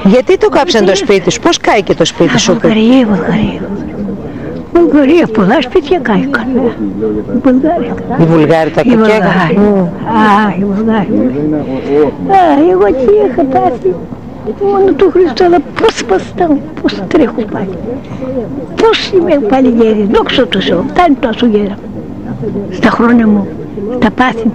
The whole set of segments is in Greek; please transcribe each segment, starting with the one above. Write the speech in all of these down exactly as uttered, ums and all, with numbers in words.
Γιατί το κάψαν το σπίτι σου, πώς κάηκε το σπίτι σου? Βουλγαρία, Βουλγαρία. Βουλγαρία, πολλά σπίτια κάηκαν. Οι Βουλγάροι τα κακέγαν. Α, οι Βουλγάροι. Α, εγώ τι είχα πάθει. Μόνο του Χριστού, αλλά πώς παστάω, πώς τρέχω πάλι. Πώς είμαι πάλι γέρη, δόξα τω Θεώ, φτάνει τόσο γέρα. Στα χρόνια μου, τα πάθη.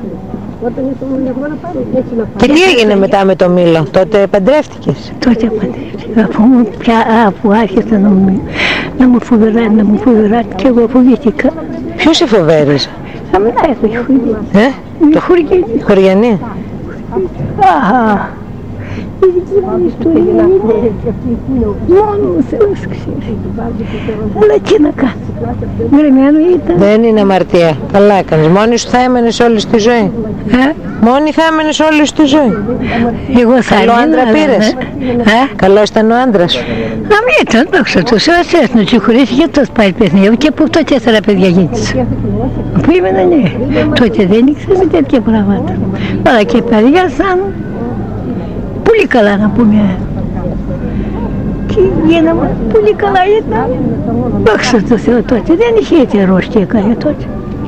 Και τι έγινε μετά με το Μήλο, τότε παντρεύτηκες? Τότε παντρεύτηκα, αφού, πια, αφού άρχισα να μου, να μου φοβερά, να μου φοβερά και εγώ φοβήθηκα. Ποιος σε φοβέριζε? Αμά έχω η Χωριανή. Ε, η Χωριανή. Χωριανή. Αχα. Η δική μου ιστορία είναι μόνο ο Θεός ξέρει. Αλλά τι να κάνω. Γραμμένο ήταν. Δεν είναι αμαρτία. Καλά έκανες. Μόνη σου θα έμενες όλη τη ζωή. Ε? Μόνη θα έμενες όλη τη ζωή. Εγώ θα Καλό άντρα πήρες. Ε? Καλός ήταν ο άντρας σου. Αμήν ήταν, δόξα τω Θεώ, θες να τσιχωρήσει και αυτός πάει παιχνίδι. Και από αυτό τέσσερα παιδιά γέννησε. Που ήμουν ναι. Τότε δεν ήξερα τέτοια πράγματα. Αλλά και παιδιά σαν πολύ καλά να πούμε. Και γίναμε πολύ καλά ήταν. Δόξα τω Θεώ τότε. Δεν είχε έτσι αρρώστια καλή τότε.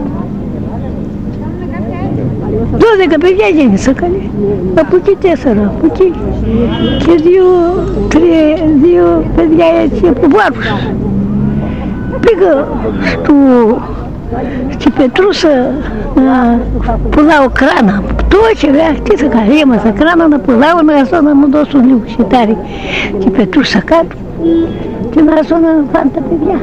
Δώδεκα παιδιά γέννησα καλή. Από εκεί τέσσερα, από εκεί. Και δύο, τρία, δύο παιδιά έτσι από βάρους. Πήγα στο, στη Πετρούσα να πουλάω κράνα. Το όχι βέβαια, τι θα κάνω, έμαθα κράνα να πουλάω να έρθω να μου δώσουν λίγο σιτάρι. Στη Πετρούσα κάτω και να έρθω να πάνε τα παιδιά.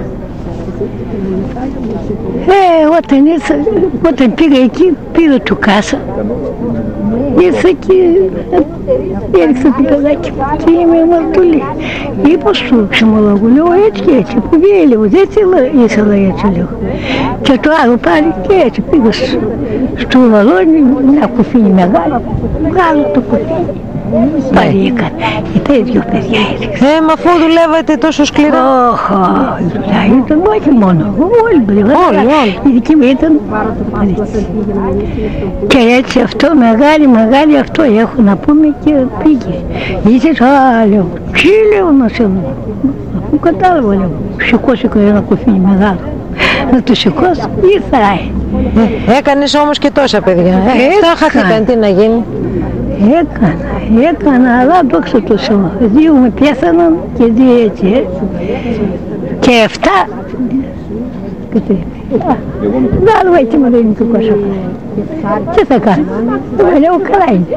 Ε, όταν ήρθα, όταν πήγα εκεί, πήρα του κάσα. Ήρθα και έριξα το παιδάκι μου και είμαι αμαρτωλή. Είπα στο ξεμολόγο, λέω έτσι και έτσι, που βγαίνει λίγο, έτσι ήθελα έτσι λίγο. Και το άλλο πάλι και έτσι πήγα στο βαλόνι, μια κουφίνη μεγάλη, βγάλω το κουφίνι. Πάλι έκανε. Και τα ίδια παιδιά έριξα. Ε, μα αφού δουλεύατε τόσο σκληρά. Όχι, η δουλειά ήταν όχι μόνο. Όλοι δουλεύαν. Όλοι, όλοι. Η δική μου ήταν έτσι. Και έτσι αυτό, μεγάλη, μεγάλη αυτό έχω να πούμε και πήγε. Ήσες, α, λέω, τι λέω να σε λέω. Αφού κατάλαβα, λέω, σηκώσω ένα κουφίνι μεγάλο. Να το σηκώσω, ήρθα. Ε, έκανες όμως και τόσα παιδιά. Ε, αυτά χαθήκαν, τι να γίνει. Έκανα, έκανα, αλλά δόξα τω Θεώ. Δύο με πέθαναν και δύο έτσι, έτσι. Και εφτά. Άλλο έτσι μου δεν είναι το κόσο. Τι θα κάνω, λέω καλά είναι.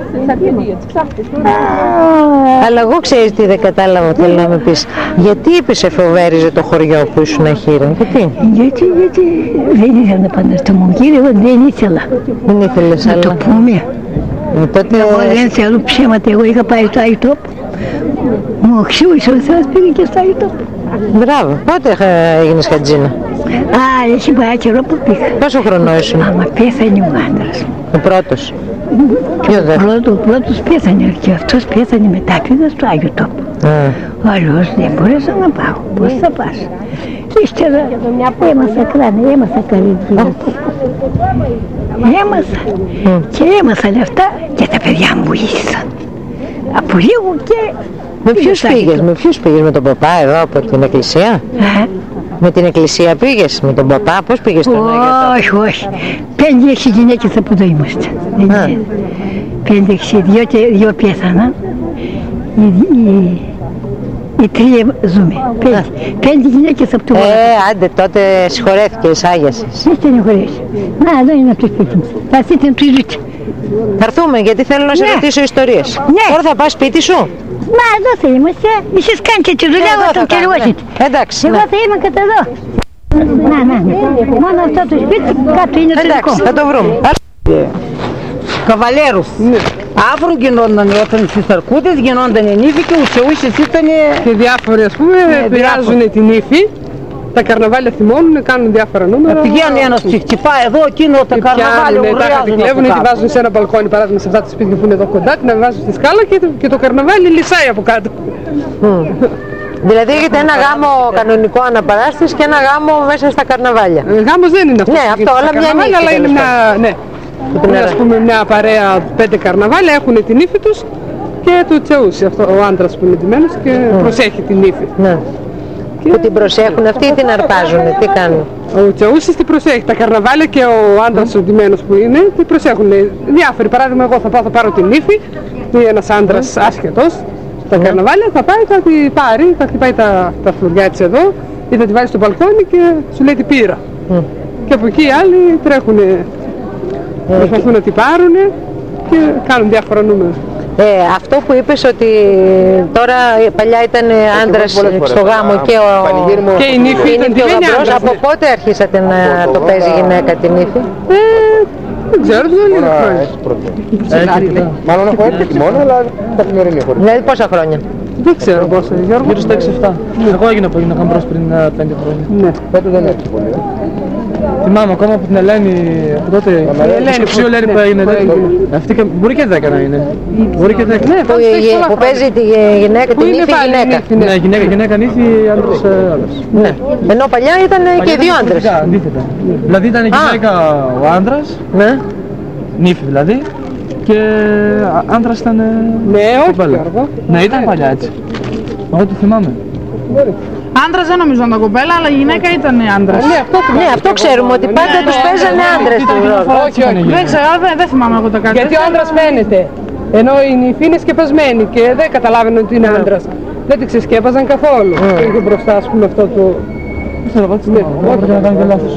Αλλά εγώ ξέρεις τι δεν κατάλαβα, θέλω να με πεις. Γιατί είπες σε φοβέριζε το χωριό που ήσουν χείρα, γιατί? Γιατί, γιατί δεν ήθελα να πάνε στο Μογκύριο, δεν ήθελα. Δεν ήθελες, αλλά... Να το πούμε. Ε, τότε... Εγώ δεν θέλω ψέματα, εγώ είχα πάει στο Άγιο Τόπο. Μου αξιούσε ο Θεός, πήγε και στο Άγιο Τόπο. Μπράβο, πότε έγινες χατζίνα? Α, έχει πάει καιρό που πήγα. Πόσο χρονό ήσουν? Άμα πέθανε ο άντρας. Ο πρώτος. Ποιο δεν? Πρώτο, ο πρώτος πέθανε και αυτός πέθανε μετά, πήγα στο Άγιο Τόπο. Αλλιώς δεν μπορέσα να πάω, πώς θα πας. Και ύστερα έμαθα κράνα, έμαθα καλή δουλειά. Έμαθα και έμαθα λεφτά και τα παιδιά μου βοήθησαν. Από λίγο και... Με ποιους πήγες, με ποιους πήγες, με τον παπά εδώ από την εκκλησία? Ε? Με την εκκλησία πήγες, με τον παπά, πώς πήγες στον Άγιο Τόπο? Όχι, όχι. Πέντε έξι γυναίκες από εδώ είμαστε. Πέντε έξι, δυο, δυο πέθαναν. Οι, οι, οι τρία ζούμε. Πέντε, πέντε γυναίκες από το Βόλο. Ε, άντε, τότε συγχωρέθηκες, άγιασες. Δεν στενοχωρείς. Να, εδώ είναι από το σπίτι μου. Θα έρθετε να τους δείτε. Θα έρθουμε, γιατί θέλω να σε Ναι. ρωτήσω ιστορίες. Ναι. Τώρα θα πας σπίτι σου? Μα εδώ θα είμαστε. Εσείς κάνετε τη δουλειά Εδώ όταν θα κάνουμε. τελειώσετε. Εντάξει, Εγώ ναι. θα είμαι κατά εδώ. Να, να, ναι. Μόνο αυτό το σπίτι κάτω είναι το δικό. Εντάξει, θα το βρούμε. Καβαλέρους. Άφρου γινόταν όταν στις αρκούδες, γινόταν νύφη και ουσιαούσες ήταν... Και διάφοροι ας πούμε επηρεάζουν την ύφη. Τα καρναβάλια θυμώνουν, κάνουν διάφορα νούμερα. Πηγαίνει ένας χτυπάει εδώ, εκείνο τα καρναβάλια πιάνουν, τα ουρλιάζουν. κλέβουν ή τη βάζουν σε ένα μπαλκόνι, παράδειγμα σε αυτά τα σπίτια που είναι εδώ κοντά, την βάζουν στη σκάλα και, και το καρναβάλι λυσάει από κάτω. Mm. Δηλαδή έχετε ένα γάμο κανονικό αναπαράσταση και ένα γάμο μέσα στα καρναβάλια. Ε, γάμος δεν είναι αυτό. Ναι, αυτό όλα μια νύχτα. Αλλά είναι μια, ναι. Είναι, ας πούμε, μια παρέα πέντε καρναβάλια, έχουν την ύφη τους και του Τσαούση, αυτό, ο άντρας που είναι ντυμένος και mm. προσέχει την ύφη. Ναι. Και... Που την προσέχουν αυτοί ή την αρπάζουνε, τι κάνουν? Ο Τσαούσης την προσέχει, τα καρναβάλια και ο άντρας mm. ο ντυμένος που είναι, την προσέχουν διάφοροι. Παράδειγμα, εγώ θα πάω, θα πάρω την ύφη, ή ένας άντρας mm. άσχετος, τα mm. καρναβάλια, θα πάει, θα την πάρει, θα χτυπάει τα, τα φλουριά της εδώ, ή θα τη βάλει στο μπαλκόνι και σου λέει την πήρα. Mm. Και από εκεί οι άλλοι τρέχουν, mm. προσπαθούν να την πάρουν και κάνουν διάφορα νούμερα. Ε, αυτό που είπες ότι τώρα παλιά ήταν άντρας στο γάμο και, ο... και η νύφη ήταν και ο γαμπρός, από πότε αρχίσατε να το παίζει η γυναίκα την νύφη? Ε, δεν ξέρω, δεν είναι χρόνια. Μάλλον έχω έρθει και μόνο, αλλά καθημερινή χωρίς. Δηλαδή πόσα χρόνια? Δεν ξέρω πόσα, Γιώργο. Γύρω στα έξι εφτά. Εγώ έγινα που έγινα γαμπρός πριν πέντε χρόνια. Ναι. Τότε δεν έρθει πολύ. Θυμάμαι ακόμα από την Ελένη, από τότε η Ελένη που Ελένη που έγινε. Αυτή μπορεί και δέκα να είναι. Μπορεί και δέκα. Που παίζει τη γυναίκα, την νύφη γυναίκα. Ναι, γυναίκα, γυναίκα, νύφη, άντρας, άντρας. Ναι. Ενώ παλιά ήταν και δύο άντρες. Αντίθετα. Δηλαδή ήταν η γυναίκα ο άντρας, νύφη δηλαδή, και άντρας ήταν κοπέλα. Ναι, ήταν παλιά έτσι. Εγώ το θυμάμαι. Άντρας δεν νομίζω να ήταν κοπέλα, αλλά η γυναίκα ήταν άντρας. Ναι, αυτό, ναι, αυτό ξέρουμε ότι πάντα τους παίζανε άντρες. Όχι, όχι. Δεν ξέρω, δεν, δεν θυμάμαι εγώ τα κάτι. Γιατί ο άντρας φαίνεται. Ενώ η νύφη είναι σκεπασμένη και δεν καταλάβαινε ότι είναι άντρας. Δεν τη ξεσκέπαζαν καθόλου. Και είχε μπροστά, ας πούμε, αυτό το... Ξέρω, εγώ δεν να κάνω και λάθος.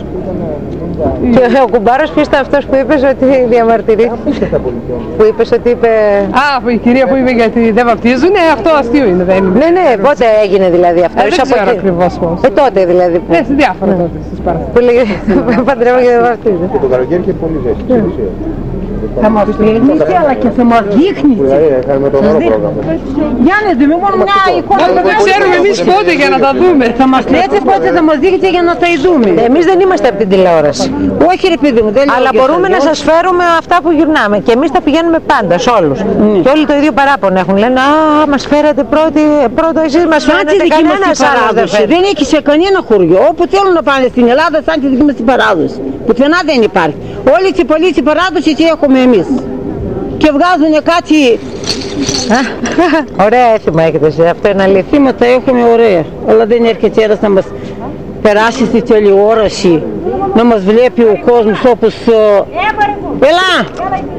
Και ο κουμπάρος ποιος ήταν αυτός που είπες ότι διαμαρτυρήθηκε? Που είπες ότι είπε... Α, η κυρία που είπε γιατί δεν βαπτίζουνε, αυτό αστείο είναι, δεν είναι. Ναι, ναι, πότε έγινε δηλαδή αυτό? Ε, δεν ξέρω ακριβώς πώς. Ε, τότε δηλαδή. Ε, σε διάφορα τότε στις παραστάσεις. Που λέγε παντρεύω και δεν βαπτίζω. Και το καλοκαίρι και πολύ ζέστη. Θα μας δείχνει, αλλά και θα μας δείχνει. Δηλαδή, είχαμε το μόνο πρόγραμμα. Γιάννη, δεν μόνο μια εικόνα. Δεν ξέρουμε εμείς πότε για να τα δούμε. Θα μας λέτε πότε θα μας δείχνετε για να τα ειδούμε. Εμείς δεν είμαστε από την τηλεόραση. Όχι ρε παιδί μου, δεν λέω. Αλλά μπορούμε να σας φέρουμε αυτά που γυρνάμε. Και εμείς τα πηγαίνουμε πάντα σε όλους. Και όλοι το ίδιο παράπονο έχουν. Λένε, α, μας φέρατε πρώτη, πρώτο εσείς μας φέρατε, κανένας άλλος δεν φέρει. Δεν έχει σε κανένα χωριό. Όπου θέλουν να πάνε στην Ελλάδα, σαν τη δική μας την παράδοση. Πουθενά δεν υπάρχει. Όλη την πολύ την παράδοση τι έχουμε εμείς. Και βγάζουν κάτι... Ωραία έθιμα έχετε εσείς, αυτό είναι αλήθεια. Θύματα έχουμε ωραία, αλλά δεν έρχεται ένας να μας περάσει στη τηλεόραση, να μας βλέπει ο κόσμος όπως... Έλα!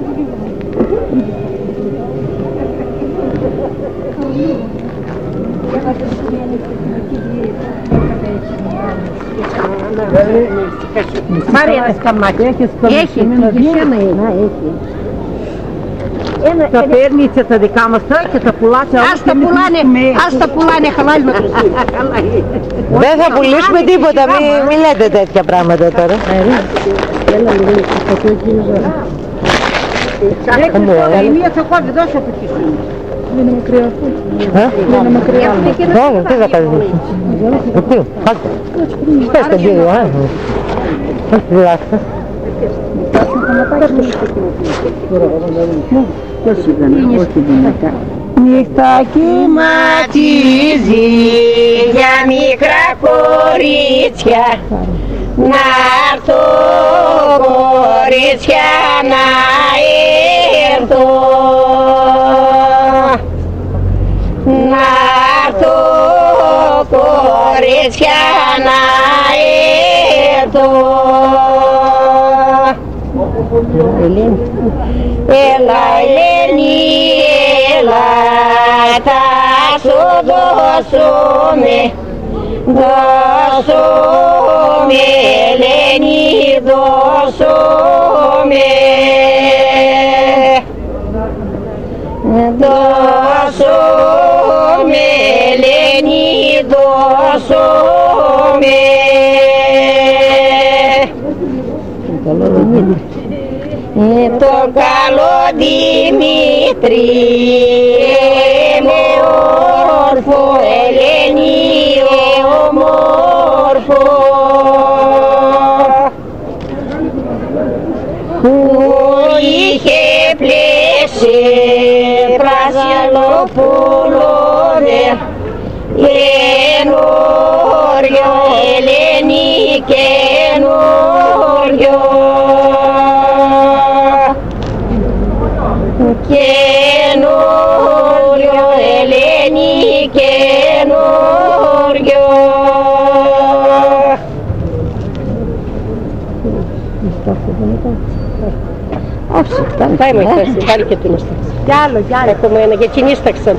Πάρε ένα σκαμάκι. Έχει, θα παίρνετε τα δικά μας και τα πουλάτε. Ας τα πουλάνε, ας τα πουλάνε, χαλάζουμε. Δεν θα πουλήσουμε τίποτα, μη λέτε τέτοια πράγματα τώρα. Έλα λίγο, θα το γύρω. Έχετε η μία θα κόβει, δώσε από εκεί. Δεν είναι μακριά αυτό. Δεν είναι μακριά. Όχι, τι θα κάνεις. Τι, πάτε. Πες τον κύριο, ε. Όχι, διδάστε. Νύχτα κυματίζει για μικρά κορίτσια, να έρθω κορίτσια να έρθω, να έρθω κορίτσια να έρθω. Έλα Ελένη, έλα, θα σου δώσουμε, δώσουμε Ελένη, δώσουμε, δώσουμε Ελένη, δώσουμε. Το καλό Δημήτρη είναι όρφο, Ελένη ομόρφο, που είχε πλέσει πράσινο πουλόβε, καινούριο Ελένη, καινούριο. Και Όχι, φτάνει. Πάει μου η πάλι και του νόσταξε. Κι άλλο, κι άλλο. Έχουμε ένα για κοινίσταξαν.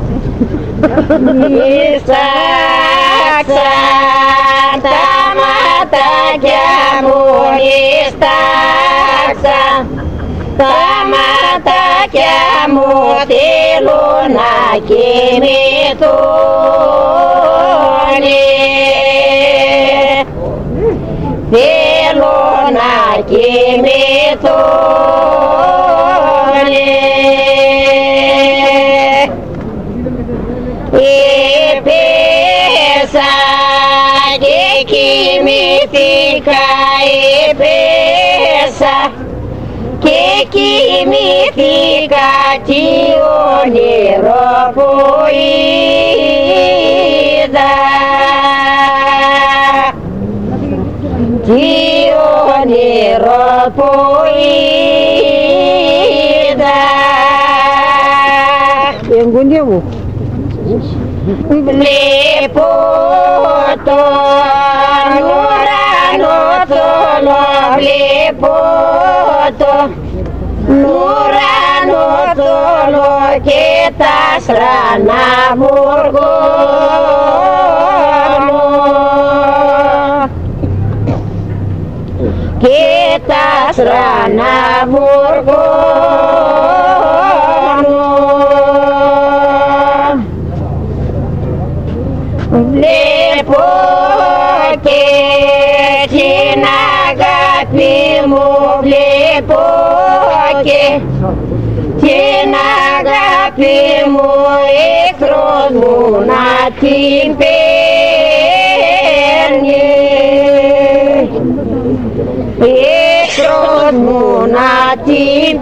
Νίσταξαν τα ματάκια μου, νίσταξαν τα ματάκια μου, θέλουν να κοιμηθούν. Θέλω να κοιμηθούν. Έπεσα και κοιμήθηκα, έπεσα και κοιμήθηκα, τι όνειρο που είδα. Τι όνειρο που είδα. Εγγονία μου. Βλέπω τον ουρανό θολό, βλέπω τον ουρανό θολό και τα στρανά βουργώνω. Και τα στρανά βουργώνω. Βλέπω και την αγάπη μου, βλέπω και την αγάπη μου, εχθρός μου να την παίρνει. Εχθρός μου να την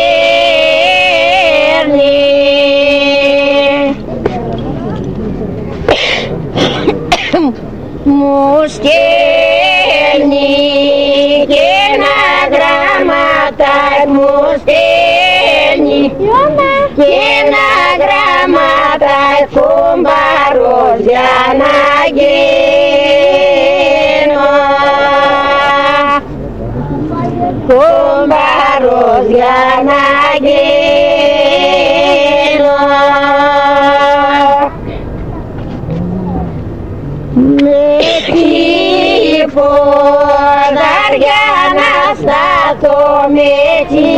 παίρνει. Μου στέλνει και ένα γραμμάτα, μου στέλνει και ένα γραμμάτα, κουμπάρος για να γίνω. Κουμπάρος για να γίνω. Με τι ποδάρια να σταθώ, με τι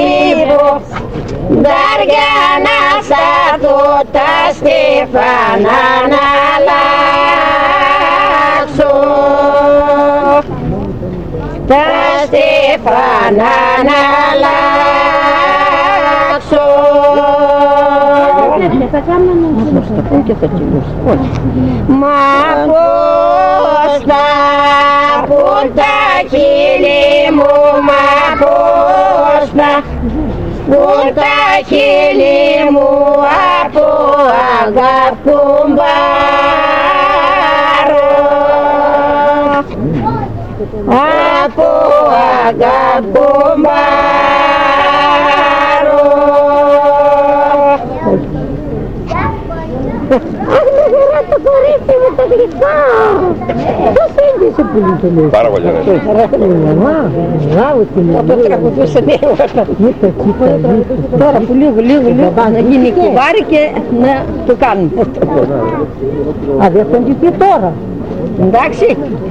ποδάρια να σταθώ, τα στεφανά να αλλάξω. Τα στεφανά να αλλάξω. Μα πώς θα πουν τα χείλη μου, μα πώς θα πουν τα χείλη μου, από αγάπη κουμπάρω. Από αγάπη κουμπάρω. Αχ, με χαρά το κορίτσι μου το γλυκό. Πώς έντυσε που είναι το λέει. Πάρα πολύ ωραία. Αυτό τραγουδούσε νέο. Τώρα που λίγο λίγο λίγο να γίνει κουβάρι και να το κάνουν. Α, δεν θα και τώρα. Εντάξει.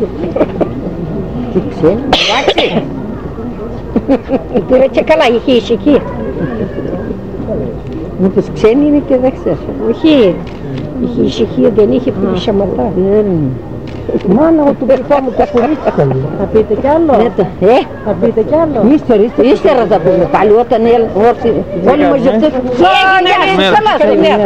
Τι ξέρει, εντάξει. Πήρα και καλά, είχε ησυχία. Μήπως ξένοι είναι και δεν ξέρεις. Όχι, είχε ησυχία, δεν είχε που σαματά. Μάνα μου του κρυφό μου τα κορίτσια. Θα πείτε κι άλλο. Ε, θα πείτε κι άλλο. Ύστερα, ύστερα. Ύστερα θα πούμε πάλι όταν όλοι μαζευτούν. Έγινε, καλά, καλημέρα.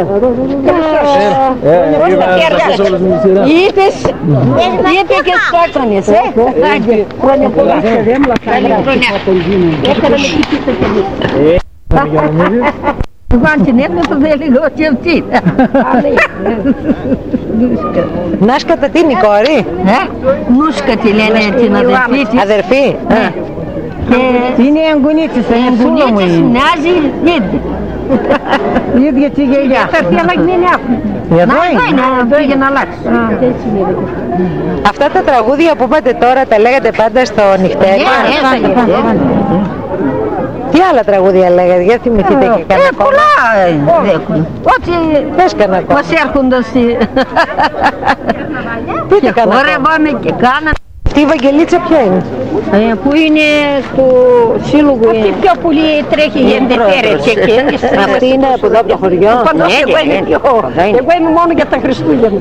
Είπες, είπε και σπάξονες, ε. Χρόνια πολλά. Καλή χρονιά. Έκανα με κοιτήστε και Βαν την έπνευσα δεν λίγο και αυτή. Νάσκα τι είναι η κόρη? Νούσκα τη λένε την αδερφή της. Αδερφή? Είναι η εγγονή της, η εγγονή της μοιάζει ήδη. Η ίδια τη γιαγιά. Θα έρθει αλλαγμένη άφη. Εδώ Να, είναι. είναι, εδώ για να αλλάξει. Αυτά τα τραγούδια που είπατε τώρα τα λέγατε πάντα στο νυχτέρι. Τι άλλα τραγούδια λέγατε, για θυμηθείτε και Ε, κανένα κόμμα. πολλά έχουν. Ό,τι Πες κανένα κόμμα. μας έρχονται στη... Πείτε κανένα κόμμα. Χορεύαμε και κάναμε. Αυτή η Βαγγελίτσα ποια είναι? Ε, που είναι στο σύλλογο. Αυτή πιο πολύ τρέχει η ενδεφέρεση εκεί. Αυτή είναι από εδώ από το χωριό. Παντός εγώ είμαι πιο. Εγώ είμαι μόνο για τα Χριστούγεννα.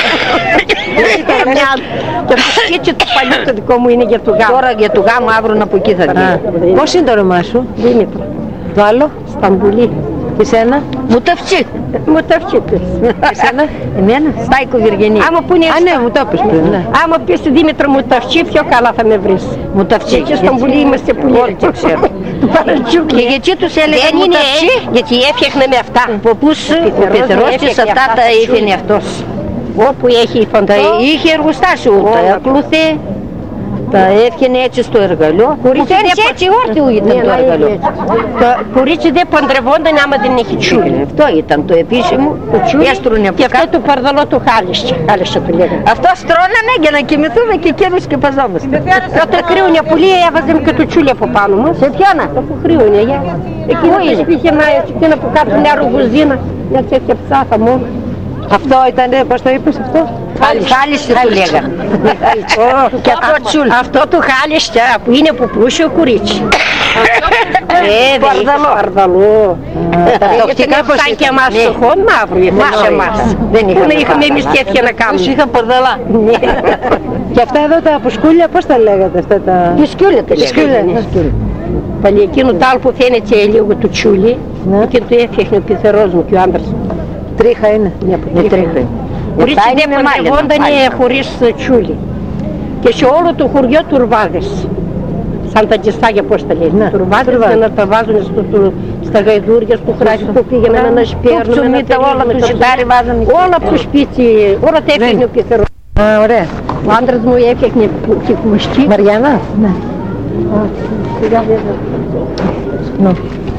Και το σκίτσι του παλιού το δικό μου είναι για του γάμου. Τώρα για του γάμου αύριο από εκεί θα βγει. Πώς είναι το όνομά σου? Δήμητρο. Το άλλο? Σταμπουλή. Και σένα? Μουταυτσί. Μουταυτσί πες. Εσένα? Εμένα. Στάικο Βυργενή. Άμα που είναι Α, ναι, μου το είπες πριν, ναι. άμα πεις Δήμητρο Μουταυτσί πιο καλά θα με βρεις. Μουταυτσί. Και Σταμπουλή είμαστε πολύ. Όλοι το ξέρουν. Και γιατί τους έλεγα Μουταυτσί, γιατί έφτιαχνε με αυτά. Ποπούς, ο Πεθερός της αυτά τα έφτιαχνε αυτός. Όπου έχει φαντά, είχε εργοστάσιο, τα έκλουθε, τα έφτιανε έτσι στο εργαλείο. Κορίτσι έτσι όρθιο ήταν το εργαλείο. Το κορίτσι δεν παντρευόταν άμα δεν έχει τσούλι. Αυτό ήταν το επίσημο, το τσούλι. Και αυτό το παρδαλό του χάλιще, χάλιще του λέγανε. Αυτό στρώναμε για να κοιμηθούμε και εκείνο σκεπαζόμαστε. Το κρύουνια πολύ έβαζαμε και το τσούλι από πάνω μας. Σε πιάνα, το κρύουνια, για. Εκείνο το σπίχαινα έτσι, εκείνο που κάτω μια ρουγουζίνα, μια τέτοια ψάχα μόνο. Αυτό ήταν, πώς το είπες αυτό? Χάλιще του λέγανε. Και αυτό, αυτό του χάλιще που είναι που πλούσιο κορίτσι. Ε, παρδαλό. Παρδαλό. Τακτικά πώς ήταν και εμάς στο χόν μαύρο, εμάς εμάς. Πού να είχαμε εμείς τέτοια να κάνουμε. είχαν παρδαλά. Και αυτά εδώ τα πουσκούλια πώς τα λέγατε αυτά τα... Πισκούλια τα λέγανε. Πάλι εκείνο το άλλο που φαίνεται λίγο του τσούλι, εκείνο το έφτιαχνε ο Πεθερός μου και ο άντρας. Τρίχα είναι. Ναι, τρίχα. Κορίτσι δεν παντρευόταν χωρίς τσούλι. Και σε όλο το χωριό τουρβάδες. Σαν τα τζιστάγια πώς τα λέει. Τουρβάδες για να τα βάζουν στα γαϊδούρια, στο χράσι που πήγαιναν να σπέρνουν. Όλα το ζητάρι βάζανε. Όλα από το σπίτι, όλα τα έφτιαχνε ο Πεθερός. Α, ωραία. Ο άντρας μου έφτιαχνε και κουστί. Μαριάννα. Ναι.